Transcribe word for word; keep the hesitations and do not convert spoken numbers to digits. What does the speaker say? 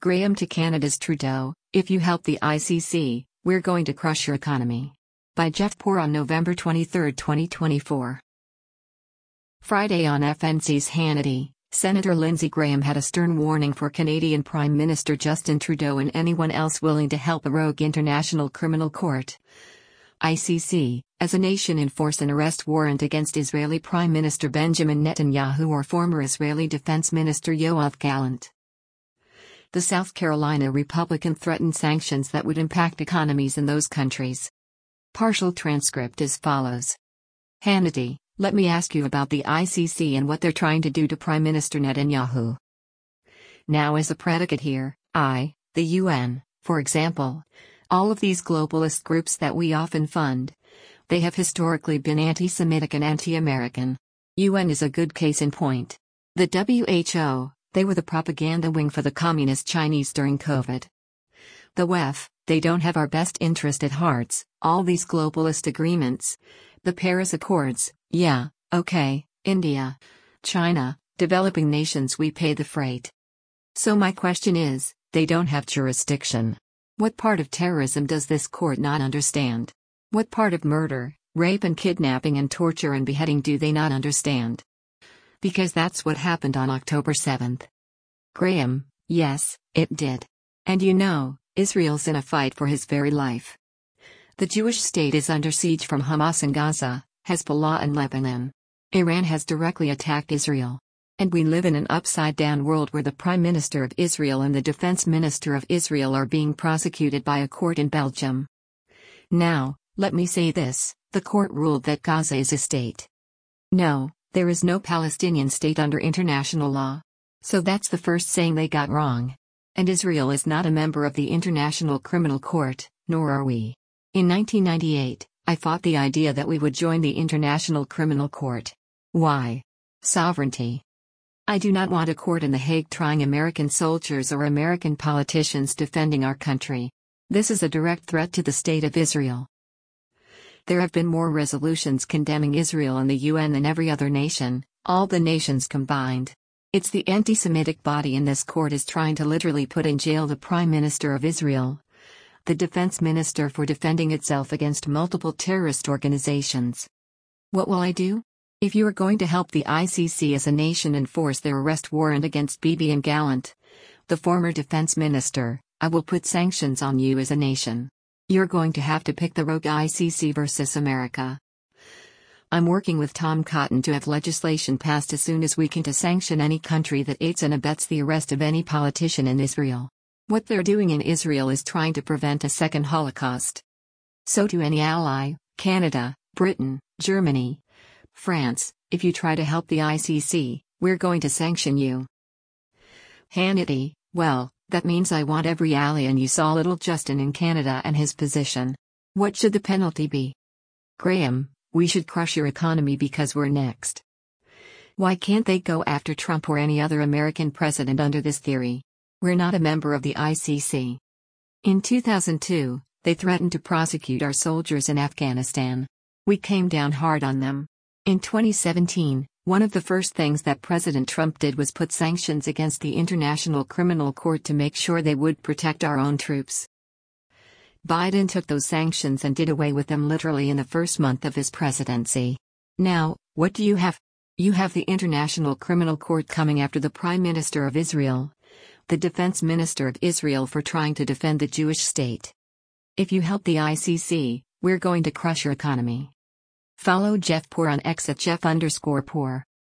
Graham to Canada's Trudeau, if you help the I C C, we're going to crush your economy. By Jeff Poor on November twenty-third, twenty twenty-four. Friday on F N C's Hannity, Senator Lindsey Graham had a stern warning for Canadian Prime Minister Justin Trudeau and anyone else willing to help a rogue International Criminal Court, I C C, as a nation enforce an arrest warrant against Israeli Prime Minister Benjamin Netanyahu or former Israeli Defense Minister Yoav Gallant. The South Carolina Republican threatened sanctions that would impact economies in those countries. Partial transcript as follows. Hannity, let me ask you about the I C C and what they're trying to do to Prime Minister Netanyahu. Now as a predicate here, I, the U N, for example, all of these globalist groups that we often fund, they have historically been anti-Semitic and anti-American. U N is a good case in point. The W H O, they were the propaganda wing for the Communist Chinese during COVID. The W E F, they don't have our best interest at hearts. All these globalist agreements. The Paris Accords, yeah, okay, India, China, developing nations, we pay the freight. So my question is, they don't have jurisdiction. What part of terrorism does this court not understand? What part of murder, rape and kidnapping and torture and beheading do they not understand? Because that's what happened on October seventh. Graham, yes, it did. And you know, Israel's in a fight for his very life. The Jewish state is under siege from Hamas in Gaza, Hezbollah in Lebanon. Iran has directly attacked Israel. And we live in an upside-down world where the Prime Minister of Israel and the Defense Minister of Israel are being prosecuted by a court in Belgium. Now, let me say this, the court ruled that Gaza is a state. No, there is no Palestinian state under international law. So that's the first saying they got wrong. And Israel is not a member of the International Criminal Court, nor are we. In nineteen ninety-eight, I fought the idea that we would join the International Criminal Court. Why? Sovereignty. I do not want a court in The Hague trying American soldiers or American politicians defending our country. This is a direct threat to the state of Israel. There have been more resolutions condemning Israel in the U N than every other nation, all the nations combined. It's the anti-Semitic body in this court is trying to literally put in jail the Prime Minister of Israel, the Defense Minister for defending itself against multiple terrorist organizations. What will I do? If you are going to help the I C C as a nation enforce their arrest warrant against Bibi and Gallant, the former defense minister, I will put sanctions on you as a nation. You're going to have to pick the rogue I C C versus America. I'm working with Tom Cotton to have legislation passed as soon as we can to sanction any country that aids and abets the arrest of any politician in Israel. What they're doing in Israel is trying to prevent a second Holocaust. So to any ally, Canada, Britain, Germany, France, if you try to help the I C C, we're going to sanction you. Hannity, well, that means I want every ally, and you saw little Justin in Canada and his position. What should the penalty be? Graham, we should crush your economy because we're next. Why can't they go after Trump or any other American president under this theory? We're not a member of the I C C. In two thousand two, they threatened to prosecute our soldiers in Afghanistan. We came down hard on them. In twenty seventeen, one of the first things that President Trump did was put sanctions against the International Criminal Court to make sure they would protect our own troops. Biden took those sanctions and did away with them literally in the first month of his presidency. Now, what do you have? You have the International Criminal Court coming after the Prime Minister of Israel, the Defense Minister of Israel, for trying to defend the Jewish state. If you help the I C C, we're going to crush your economy. Follow Jeff Poor on X at Jeff underscore Poor.